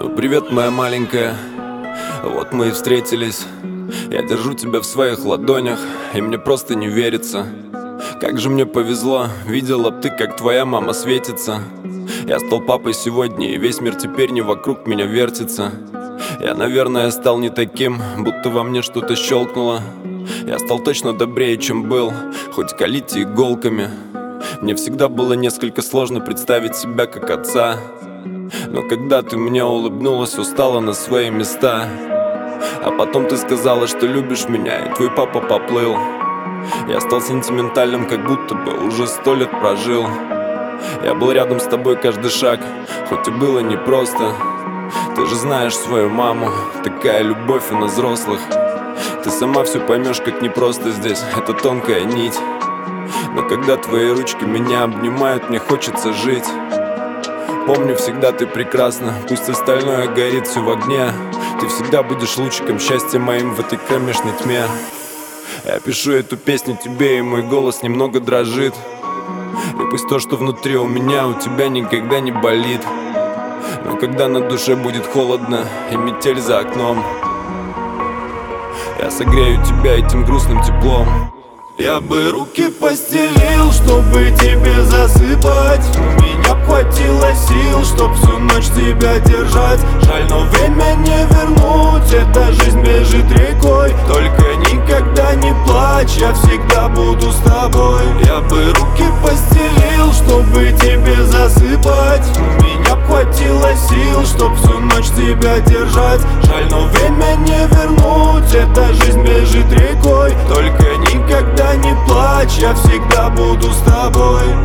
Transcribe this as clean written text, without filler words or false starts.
Привет, моя маленькая, вот мы и встретились. Я держу тебя в своих ладонях, и мне просто не верится. Как же мне повезло, видела б ты, как твоя мама светится. Я стал папой сегодня, и весь мир теперь не вокруг меня вертится. Я, наверное, стал не таким, будто во мне что-то щелкнуло. Я стал точно добрее, чем был, хоть колите иголками. Мне всегда было несколько сложно представить себя как отца, но когда ты мне улыбнулась, все стало на свои места. А потом ты сказала, что любишь меня, и твой папа поплыл. Я стал сентиментальным, как будто бы уже 100 лет прожил. Я был рядом с тобой каждый шаг, хоть и было непросто. Ты же знаешь свою маму, такая любовь и на взрослых. Ты сама все поймешь, как непросто здесь, это тонкая нить. Но когда твои ручки меня обнимают, мне хочется жить. Помню, всегда ты прекрасна, пусть остальное горит все в огне. Ты всегда будешь лучиком счастья моим в этой кромешной тьме. Я пишу эту песню тебе, и мой голос немного дрожит. И пусть то, что внутри у меня, у тебя никогда не болит. Но когда на душе будет холодно и метель за окном, я согрею тебя этим грустным теплом. Я бы руки постелил, чтобы тебе засыпать. У меня хватило сил, чтоб всю ночь тебя держать. Жаль, но время не вернуть, эта жизнь бежит рекой. Только никогда не плачь, я всегда буду с тобой. Я бы руки постелил, чтобы тебе засыпать. У меня хватило сил, чтоб всю ночь тебя держать. Жаль, но время не вернуть, эта жизнь бежит рекой. Только никогда не плачь, я всегда буду с тобой.